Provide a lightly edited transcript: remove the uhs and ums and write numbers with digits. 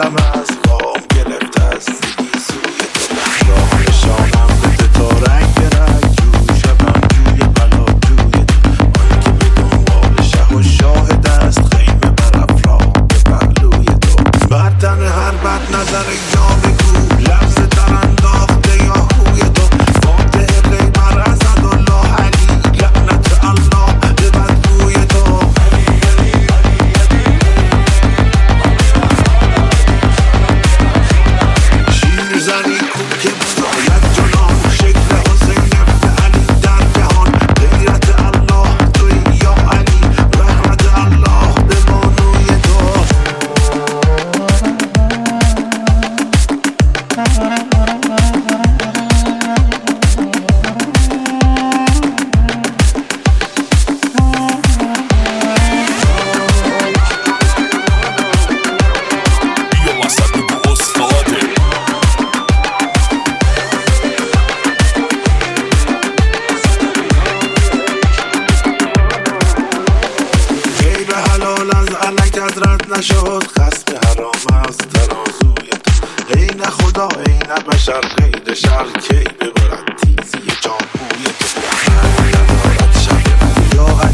عالم از قام گرفته است زیگی سوی تو راه نشانم بده تا رنگ به رنگ جو شبم جوی بلا جوی تو آنی که به دنبال شه و شاهد است خیمه بر افلاق به پهلوی تو برتن هر بد نظر یا بگو لفظ در انداخته یا خوی تو فاتح قیمر اسدالله علی لعنت الله به بدگوی تو شیر زنی کو که بزاید جنان شکل حسین ابن علی در جهان غیرت الله توی یا علی رحمت الله به بانوی تو بیا وسط بگو استاده غیر حلال از علکت رد نشد خسب حرام از ترازوی تو عین خدا عین بشر غیر شر کی ببرد تیزی جاموی تو ندارد شب یا